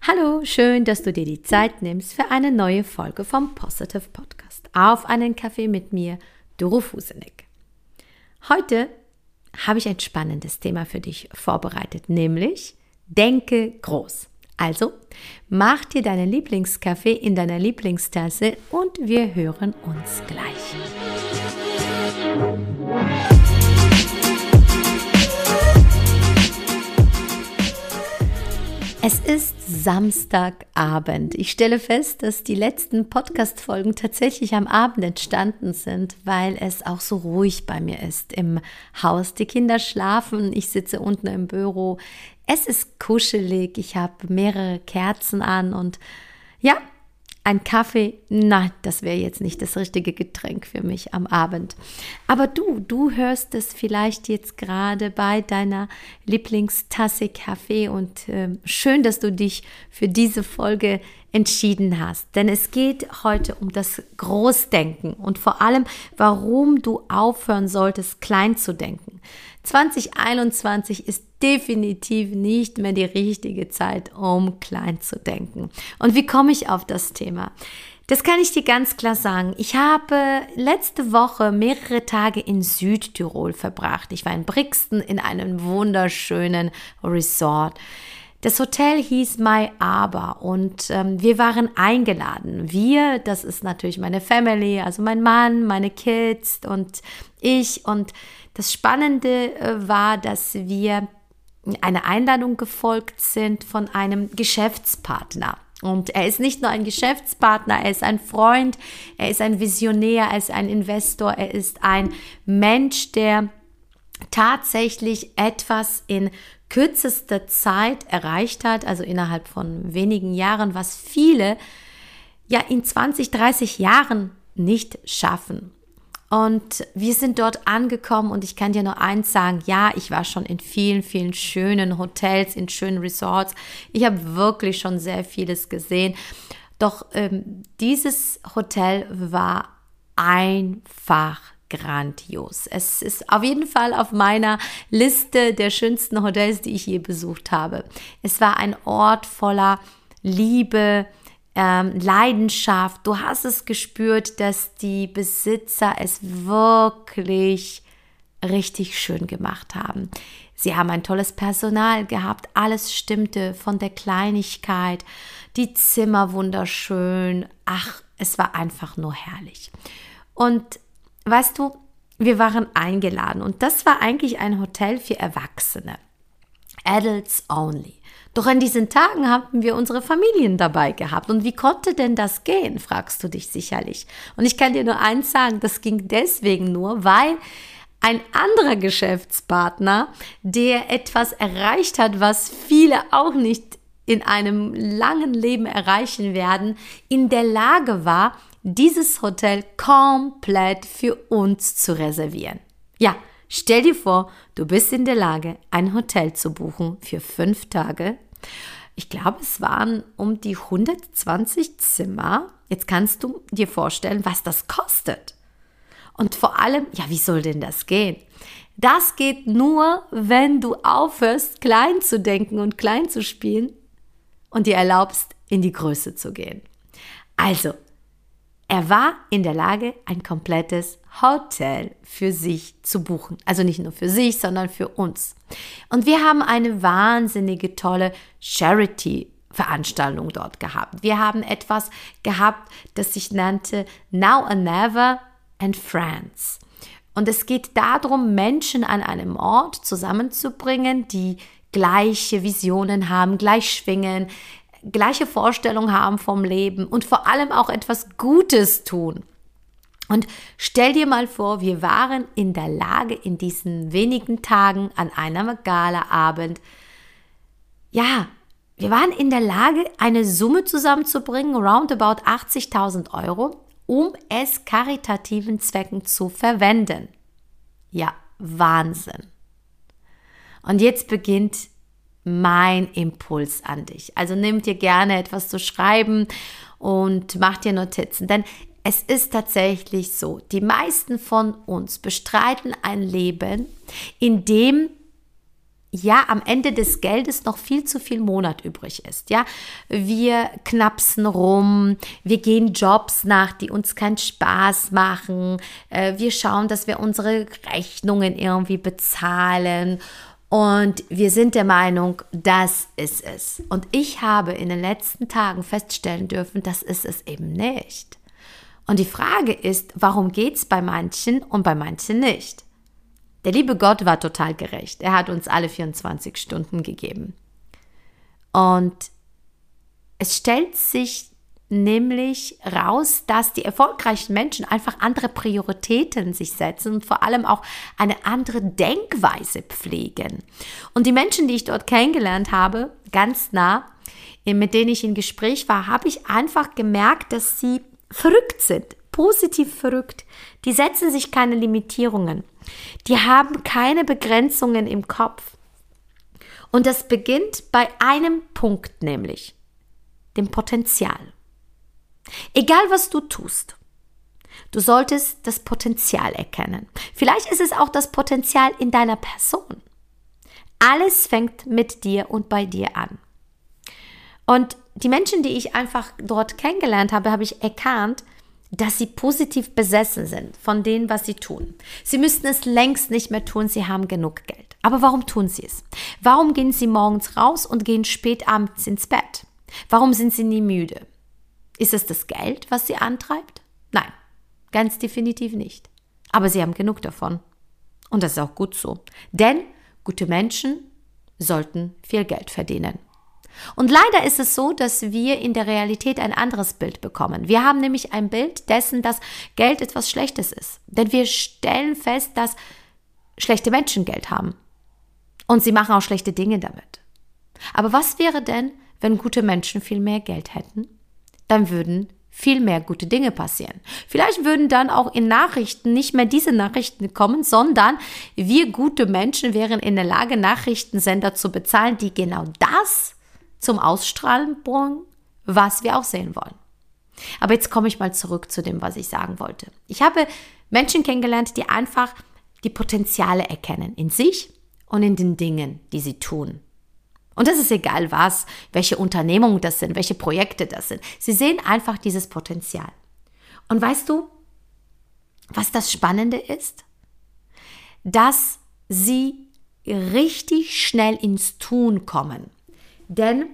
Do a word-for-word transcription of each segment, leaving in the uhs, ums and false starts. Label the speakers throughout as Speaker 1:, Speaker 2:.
Speaker 1: Hallo, schön, dass du dir die Zeit nimmst für eine neue Folge vom Positive Podcast. Auf einen Kaffee mit mir, Doro Fusenek. Heute habe ich ein spannendes Thema für dich vorbereitet, nämlich denke groß. Also, mach dir deinen Lieblingskaffee in deiner Lieblingstasse und wir hören uns gleich. Es ist Samstagabend. Ich stelle fest, dass die letzten Podcast-Folgen tatsächlich am Abend entstanden sind, weil es auch so ruhig bei mir ist im Haus. Die Kinder schlafen, ich sitze unten im Büro. Es ist kuschelig, ich habe mehrere Kerzen an und ja, ein Kaffee, nein, das wäre jetzt nicht das richtige Getränk für mich am Abend. Aber du, du hörst es vielleicht jetzt gerade bei deiner Lieblingstasse Kaffee und äh, schön, dass du dich für diese Folge entschieden hast. Denn es geht heute um das Großdenken und vor allem, warum du aufhören solltest, klein zu denken. zwanzig einundzwanzig ist definitiv nicht mehr die richtige Zeit, um klein zu denken. Und wie komme ich auf das Thema? Das kann ich dir ganz klar sagen. Ich habe letzte Woche mehrere Tage in Südtirol verbracht. Ich war in Brixen in einem wunderschönen Resort. Das Hotel hieß My Aber und ähm, wir waren eingeladen. Wir, das ist natürlich meine Family, also mein Mann, meine Kids und ich. Und das Spannende äh, war, dass wir eine Einladung gefolgt sind von einem Geschäftspartner. Und er ist nicht nur ein Geschäftspartner, er ist ein Freund, er ist ein Visionär, er ist ein Investor, er ist ein Mensch, der tatsächlich etwas in kürzester Zeit erreicht hat, also innerhalb von wenigen Jahren, was viele ja in zwanzig, dreißig Jahren nicht schaffen. Und wir sind dort angekommen und ich kann dir nur eins sagen, ja, ich war schon in vielen, vielen schönen Hotels, in schönen Resorts. Ich habe wirklich schon sehr vieles gesehen. Doch ähm, dieses Hotel war einfach grandios. Es ist auf jeden Fall auf meiner Liste der schönsten Hotels, die ich je besucht habe. Es war ein Ort voller Liebe, ähm, Leidenschaft. Du hast es gespürt, dass die Besitzer es wirklich richtig schön gemacht haben. Sie haben ein tolles Personal gehabt. Alles stimmte von der Kleinigkeit. Die Zimmer wunderschön. Ach, es war einfach nur herrlich. Und weißt du, wir waren eingeladen und das war eigentlich ein Hotel für Erwachsene. Adults only. Doch an diesen Tagen haben wir unsere Familien dabei gehabt. Und wie konnte denn das gehen, fragst du dich sicherlich. Und ich kann dir nur eins sagen, das ging deswegen nur, weil ein anderer Geschäftspartner, der etwas erreicht hat, was viele auch nicht in einem langen Leben erreichen werden, in der Lage war, dieses Hotel komplett für uns zu reservieren. Ja, stell dir vor, du bist in der Lage, ein Hotel zu buchen für fünf Tage. Ich glaube, es waren um die hundertzwanzig Zimmer. Jetzt kannst du dir vorstellen, was das kostet. Und vor allem, ja, wie soll denn das gehen? Das geht nur, wenn du aufhörst, klein zu denken und klein zu spielen und dir erlaubst, in die Größe zu gehen. Also, er war in der Lage, ein komplettes Hotel für sich zu buchen. Also nicht nur für sich, sondern für uns. Und wir haben eine wahnsinnige, tolle Charity-Veranstaltung dort gehabt. Wir haben etwas gehabt, das sich nannte Now or Never and Friends. Und es geht darum, Menschen an einem Ort zusammenzubringen, die gleiche Visionen haben, gleich schwingen, gleiche Vorstellung haben vom Leben und vor allem auch etwas Gutes tun. Und stell dir mal vor, wir waren in der Lage, in diesen wenigen Tagen an einem Galaabend, ja, wir waren in der Lage, eine Summe zusammenzubringen, roundabout achtzigtausend Euro, um es karitativen Zwecken zu verwenden. Ja, Wahnsinn. Und jetzt beginnt mein Impuls an dich. Also nimm dir gerne etwas zu schreiben und mach dir Notizen, denn es ist tatsächlich so, die meisten von uns bestreiten ein Leben, in dem ja am Ende des Geldes noch viel zu viel Monat übrig ist. Ja, wir knapsen rum, wir gehen Jobs nach, die uns keinen Spaß machen. Äh, wir schauen, dass wir unsere Rechnungen irgendwie bezahlen. Und wir sind der Meinung, das ist es. Und ich habe in den letzten Tagen feststellen dürfen, das ist es eben nicht. Und die Frage ist, warum geht es bei manchen und bei manchen nicht? Der liebe Gott war total gerecht. Er hat uns alle vierundzwanzig Stunden gegeben. Und es stellt sich nämlich raus, dass die erfolgreichen Menschen einfach andere Prioritäten sich setzen und vor allem auch eine andere Denkweise pflegen. Und die Menschen, die ich dort kennengelernt habe, ganz nah, mit denen ich in Gespräch war, habe ich einfach gemerkt, dass sie verrückt sind, positiv verrückt. Die setzen sich keine Limitierungen. Die haben keine Begrenzungen im Kopf. Und das beginnt bei einem Punkt, nämlich dem Potenzial. Egal, was du tust, du solltest das Potenzial erkennen. Vielleicht ist es auch das Potenzial in deiner Person. Alles fängt mit dir und bei dir an. Und die Menschen, die ich einfach dort kennengelernt habe, habe ich erkannt, dass sie positiv besessen sind von dem, was sie tun. Sie müssten es längst nicht mehr tun, sie haben genug Geld. Aber warum tun sie es? Warum gehen sie morgens raus und gehen spät abends ins Bett? Warum sind sie nie müde? Ist es das Geld, was sie antreibt? Nein, ganz definitiv nicht. Aber sie haben genug davon. Und das ist auch gut so. Denn gute Menschen sollten viel Geld verdienen. Und leider ist es so, dass wir in der Realität ein anderes Bild bekommen. Wir haben nämlich ein Bild dessen, dass Geld etwas Schlechtes ist. Denn wir stellen fest, dass schlechte Menschen Geld haben. Und sie machen auch schlechte Dinge damit. Aber was wäre denn, wenn gute Menschen viel mehr Geld hätten? Dann würden viel mehr gute Dinge passieren. Vielleicht würden dann auch in Nachrichten nicht mehr diese Nachrichten kommen, sondern wir gute Menschen wären in der Lage, Nachrichtensender zu bezahlen, die genau das zum Ausstrahlen bringen, was wir auch sehen wollen. Aber jetzt komme ich mal zurück zu dem, was ich sagen wollte. Ich habe Menschen kennengelernt, die einfach die Potenziale erkennen in sich und in den Dingen, die sie tun. Und das ist egal was, welche Unternehmungen das sind, welche Projekte das sind. Sie sehen einfach dieses Potenzial. Und weißt du, was das Spannende ist? Dass sie richtig schnell ins Tun kommen. Denn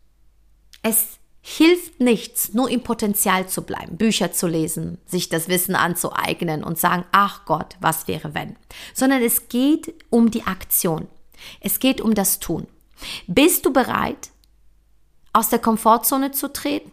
Speaker 1: es hilft nichts, nur im Potenzial zu bleiben, Bücher zu lesen, sich das Wissen anzueignen und sagen, ach Gott, was wäre wenn? Sondern es geht um die Aktion. Es geht um das Tun. Bist du bereit, aus der Komfortzone zu treten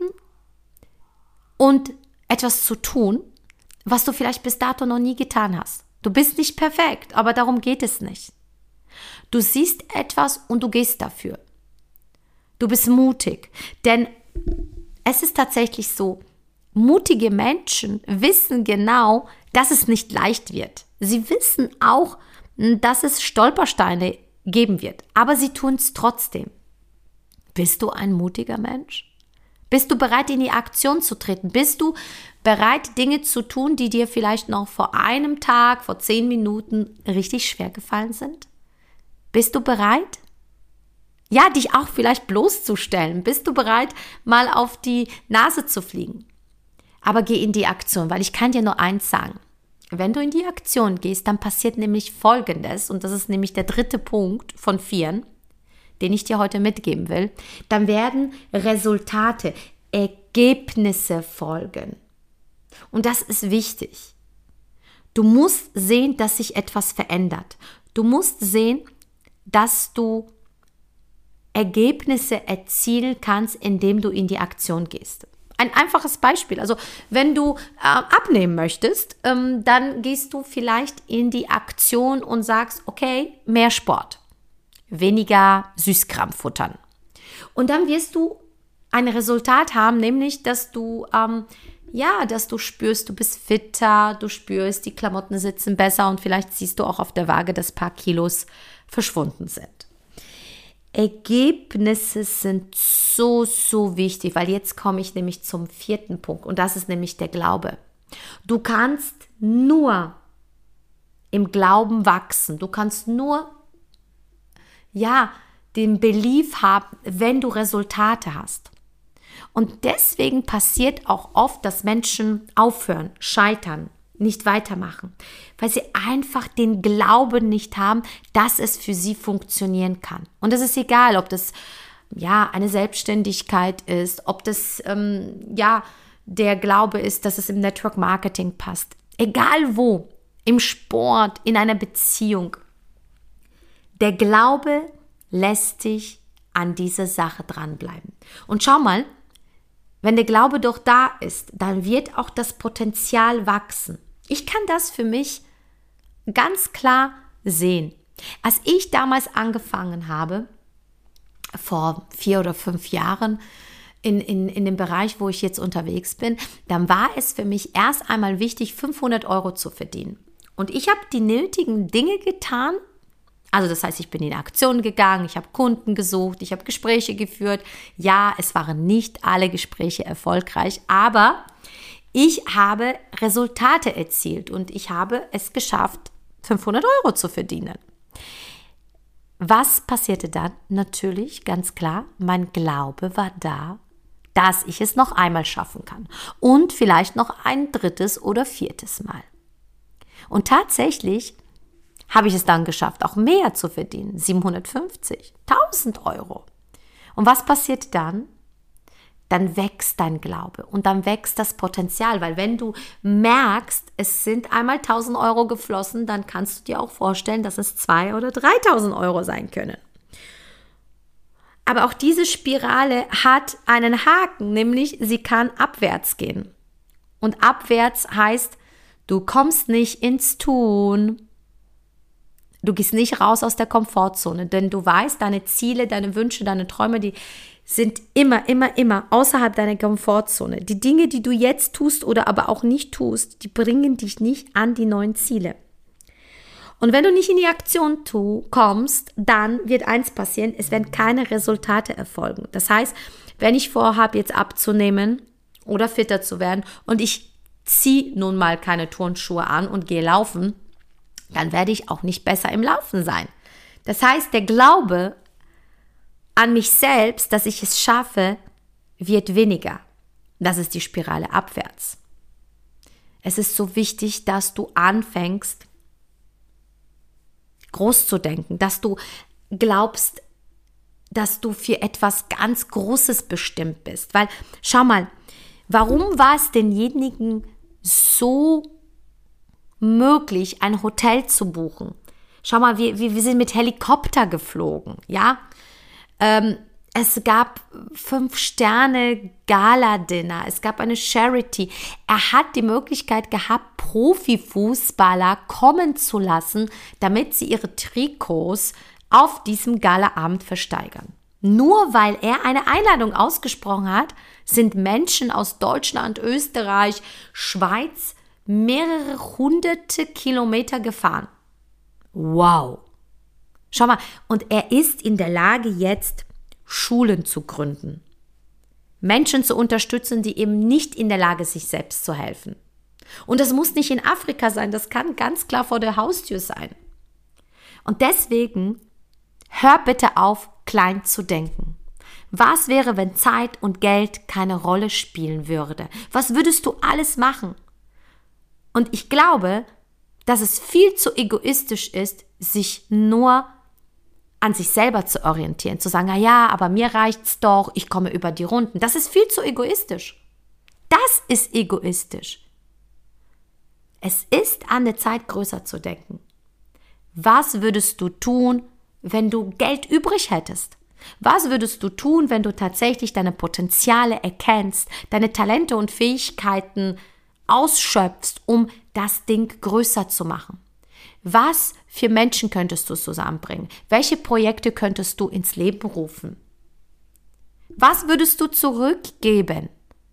Speaker 1: und etwas zu tun, was du vielleicht bis dato noch nie getan hast? Du bist nicht perfekt, aber darum geht es nicht. Du siehst etwas und du gehst dafür. Du bist mutig, denn es ist tatsächlich so, mutige Menschen wissen genau, dass es nicht leicht wird. Sie wissen auch, dass es Stolpersteine geben wird, aber sie tun es trotzdem. Bist du ein mutiger Mensch? Bist du bereit, in die Aktion zu treten? Bist du bereit, Dinge zu tun, die dir vielleicht noch vor einem Tag, vor zehn Minuten richtig schwer gefallen sind? Bist du bereit? Ja, dich auch vielleicht bloßzustellen. Bist du bereit, mal auf die Nase zu fliegen? Aber geh in die Aktion, weil ich kann dir nur eins sagen. Wenn du in die Aktion gehst, dann passiert nämlich Folgendes, und das ist nämlich der dritte Punkt von vieren, den ich dir heute mitgeben will. Dann werden Resultate, Ergebnisse folgen. Und das ist wichtig. Du musst sehen, dass sich etwas verändert. Du musst sehen, dass du Ergebnisse erzielen kannst, indem du in die Aktion gehst. Ein einfaches Beispiel, also wenn du äh, abnehmen möchtest, ähm, dann gehst du vielleicht in die Aktion und sagst, okay, mehr Sport, weniger Süßkram futtern. Und dann wirst du ein Resultat haben, nämlich, dass du, ähm, ja, dass du spürst, du bist fitter, du spürst, die Klamotten sitzen besser und vielleicht siehst du auch auf der Waage, dass ein paar Kilos verschwunden sind. Ergebnisse sind so, so wichtig, weil jetzt komme ich nämlich zum vierten Punkt und das ist nämlich der Glaube. Du kannst nur im Glauben wachsen, du kannst nur, ja, den Belief haben, wenn du Resultate hast. Und deswegen passiert auch oft, dass Menschen aufhören, scheitern, nicht weitermachen, weil sie einfach den Glauben nicht haben, dass es für sie funktionieren kann. Und es ist egal, ob das ja eine Selbstständigkeit ist, ob das ähm, ja der Glaube ist, dass es im Network Marketing passt. Egal wo, im Sport, in einer Beziehung. Der Glaube lässt dich an diese Sache dranbleiben. Und schau mal, wenn der Glaube doch da ist, dann wird auch das Potenzial wachsen. Ich kann das für mich ganz klar sehen. Als ich damals angefangen habe, vor vier oder fünf Jahren, in, in, in dem Bereich, wo ich jetzt unterwegs bin, dann war es für mich erst einmal wichtig, fünfhundert Euro zu verdienen. Und ich habe die nötigen Dinge getan. Also das heißt, ich bin in Aktionen gegangen, ich habe Kunden gesucht, ich habe Gespräche geführt. Ja, es waren nicht alle Gespräche erfolgreich, aber ich habe Resultate erzielt und ich habe es geschafft, fünfhundert Euro zu verdienen. Was passierte dann? Natürlich, ganz klar, mein Glaube war da, dass ich es noch einmal schaffen kann und vielleicht noch ein drittes oder viertes Mal. Und tatsächlich habe ich es dann geschafft, auch mehr zu verdienen, siebenhundertfünfzig, tausend Euro. Und was passiert dann? Dann wächst dein Glaube und dann wächst das Potenzial, weil wenn du merkst, es sind einmal tausend Euro geflossen, dann kannst du dir auch vorstellen, dass es zweitausend oder dreitausend Euro sein können. Aber auch diese Spirale hat einen Haken, nämlich sie kann abwärts gehen. Und abwärts heißt, du kommst nicht ins Tun. Du gehst nicht raus aus der Komfortzone, denn du weißt, deine Ziele, deine Wünsche, deine Träume, die sind immer, immer, immer außerhalb deiner Komfortzone. Die Dinge, die du jetzt tust oder aber auch nicht tust, die bringen dich nicht an die neuen Ziele. Und wenn du nicht in die Aktion tu, kommst, dann wird eins passieren, es werden keine Resultate erfolgen. Das heißt, wenn ich vorhabe, jetzt abzunehmen oder fitter zu werden und ich ziehe nun mal keine Turnschuhe an und gehe laufen, dann werde ich auch nicht besser im Laufen sein. Das heißt, der Glaube an mich selbst, dass ich es schaffe, wird weniger. Das ist die Spirale abwärts. Es ist so wichtig, dass du anfängst, groß zu denken, dass du glaubst, dass du für etwas ganz Großes bestimmt bist. Weil, schau mal, warum war es denjenigen so möglich, ein Hotel zu buchen? Schau mal, wir, wir, wir sind mit Helikopter geflogen, ja? Ähm, es gab Fünf-Sterne-Gala-Dinner, es gab eine Charity. Er hat die Möglichkeit gehabt, Profifußballer kommen zu lassen, damit sie ihre Trikots auf diesem Gala-Abend versteigern. Nur weil er eine Einladung ausgesprochen hat, sind Menschen aus Deutschland, Österreich, Schweiz mehrere hunderte Kilometer gefahren. Wow! Schau mal, und er ist in der Lage, jetzt Schulen zu gründen. Menschen zu unterstützen, die eben nicht in der Lage sind, sich selbst zu helfen. Und das muss nicht in Afrika sein, das kann ganz klar vor der Haustür sein. Und deswegen, hör bitte auf, klein zu denken. Was wäre, wenn Zeit und Geld keine Rolle spielen würde? Was würdest du alles machen? Und ich glaube, dass es viel zu egoistisch ist, sich nur an sich selber zu orientieren, zu sagen, na ja, aber mir reicht's doch, ich komme über die Runden. Das ist viel zu egoistisch. Das ist egoistisch. Es ist an der Zeit, größer zu denken. Was würdest du tun, wenn du Geld übrig hättest? Was würdest du tun, wenn du tatsächlich deine Potenziale erkennst, deine Talente und Fähigkeiten ausschöpfst, um das Ding größer zu machen? Was für Menschen könntest du zusammenbringen? Welche Projekte könntest du ins Leben rufen? Was würdest du zurückgeben?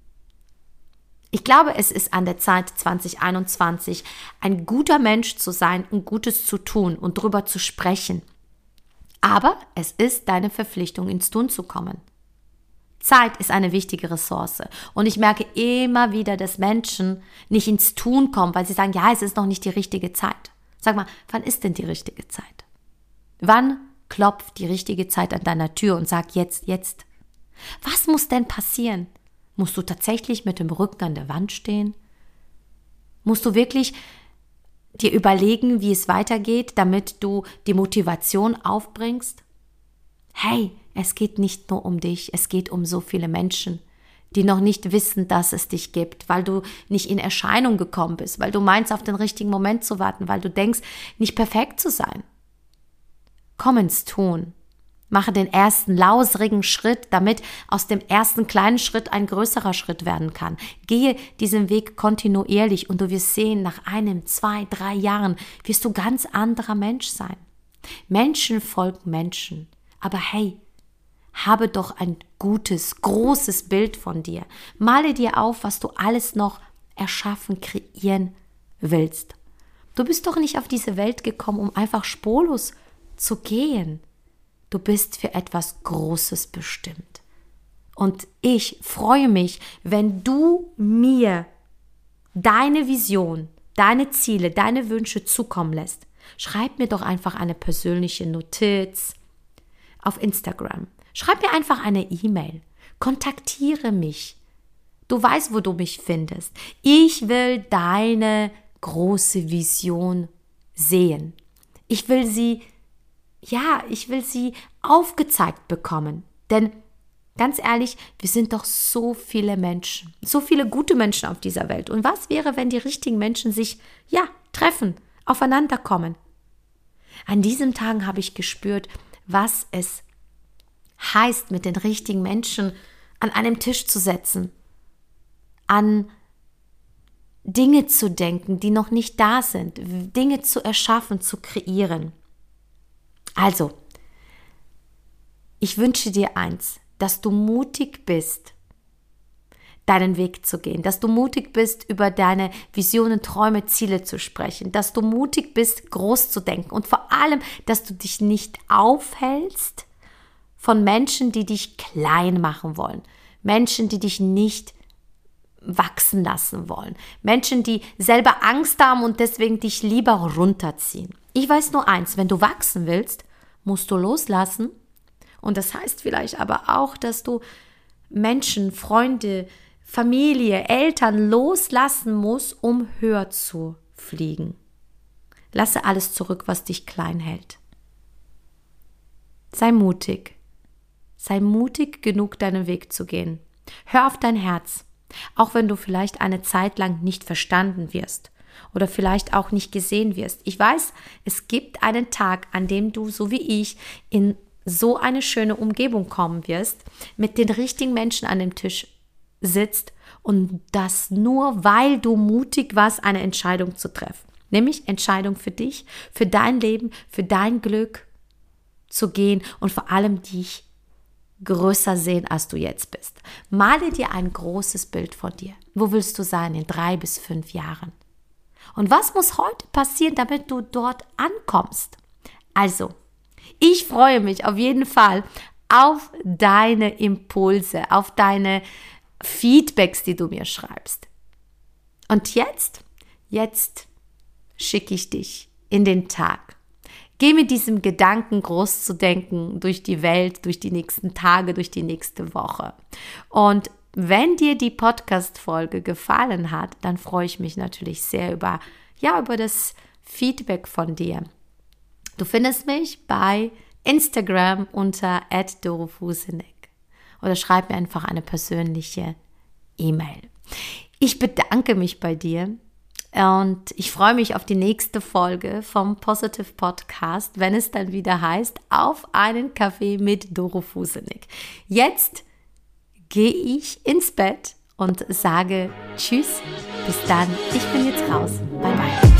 Speaker 1: Ich glaube, es ist an der Zeit, zwanzig einundzwanzig ein guter Mensch zu sein und Gutes zu tun und drüber zu sprechen. Aber es ist deine Verpflichtung, ins Tun zu kommen. Zeit ist eine wichtige Ressource. Und ich merke immer wieder, dass Menschen nicht ins Tun kommen, weil sie sagen, ja, es ist noch nicht die richtige Zeit. Sag mal, wann ist denn die richtige Zeit? Wann klopft die richtige Zeit an deiner Tür und sagt jetzt, jetzt. Was muss denn passieren? Musst du tatsächlich mit dem Rücken an der Wand stehen? Musst du wirklich dir überlegen, wie es weitergeht, damit du die Motivation aufbringst? Hey, es geht nicht nur um dich, es geht um so viele Menschen, die noch nicht wissen, dass es dich gibt, weil du nicht in Erscheinung gekommen bist, weil du meinst, auf den richtigen Moment zu warten, weil du denkst, nicht perfekt zu sein. Komm ins Tun. Mache den ersten lausrigen Schritt, damit aus dem ersten kleinen Schritt ein größerer Schritt werden kann. Gehe diesen Weg kontinuierlich und du wirst sehen, nach einem, zwei, drei Jahren wirst du ganz anderer Mensch sein. Menschen folgen Menschen. Aber hey, habe doch ein gutes, großes Bild von dir. Male dir auf, was du alles noch erschaffen, kreieren willst. Du bist doch nicht auf diese Welt gekommen, um einfach spurlos zu gehen. Du bist für etwas Großes bestimmt. Und ich freue mich, wenn du mir deine Vision, deine Ziele, deine Wünsche zukommen lässt. Schreib mir doch einfach eine persönliche Notiz auf Instagram. Schreib mir einfach eine E-Mail. Kontaktiere mich. Du weißt, wo du mich findest. Ich will deine große Vision sehen. Ich will sie Ja, ich will sie aufgezeigt bekommen. Denn ganz ehrlich, wir sind doch so viele Menschen, so viele gute Menschen auf dieser Welt. Und was wäre, wenn die richtigen Menschen sich, ja, treffen, aufeinander kommen? An diesen Tagen habe ich gespürt, was es heißt, mit den richtigen Menschen an einem Tisch zu setzen, an Dinge zu denken, die noch nicht da sind, Dinge zu erschaffen, zu kreieren. Also, ich wünsche dir eins, dass du mutig bist, deinen Weg zu gehen, dass du mutig bist, über deine Visionen, Träume, Ziele zu sprechen, dass du mutig bist, groß zu denken und vor allem, dass du dich nicht aufhältst von Menschen, die dich klein machen wollen, Menschen, die dich nicht wachsen lassen wollen, Menschen, die selber Angst haben und deswegen dich lieber runterziehen. Ich weiß nur eins, wenn du wachsen willst, musst du loslassen. Und das heißt vielleicht aber auch, dass du Menschen, Freunde, Familie, Eltern loslassen musst, um höher zu fliegen. Lasse alles zurück, was dich klein hält. Sei mutig. Sei mutig genug, deinen Weg zu gehen. Hör auf dein Herz, auch wenn du vielleicht eine Zeit lang nicht verstanden wirst. Oder vielleicht auch nicht gesehen wirst. Ich weiß, es gibt einen Tag, an dem du, so wie ich, in so eine schöne Umgebung kommen wirst, mit den richtigen Menschen an dem Tisch sitzt und das nur, weil du mutig warst, eine Entscheidung zu treffen. Nämlich Entscheidung für dich, für dein Leben, für dein Glück zu gehen und vor allem dich größer sehen, als du jetzt bist. Male dir ein großes Bild von dir. Wo willst du sein in drei bis fünf Jahren? Und was muss heute passieren, damit du dort ankommst? Also, ich freue mich auf jeden Fall auf deine Impulse, auf deine Feedbacks, die du mir schreibst. Und jetzt, jetzt schicke ich dich in den Tag. Geh mit diesem Gedanken, groß zu denken, durch die Welt, durch die nächsten Tage, durch die nächste Woche. Und wenn dir die Podcast-Folge gefallen hat, dann freue ich mich natürlich sehr über, ja, über das Feedback von dir. Du findest mich bei Instagram unter at dorofusenek oder schreib mir einfach eine persönliche E-Mail. Ich bedanke mich bei dir und ich freue mich auf die nächste Folge vom Positive Podcast, wenn es dann wieder heißt, auf einen Kaffee mit Doro Fusenek. Jetzt gehe ich ins Bett und sage Tschüss, bis dann, ich bin jetzt raus, bye bye.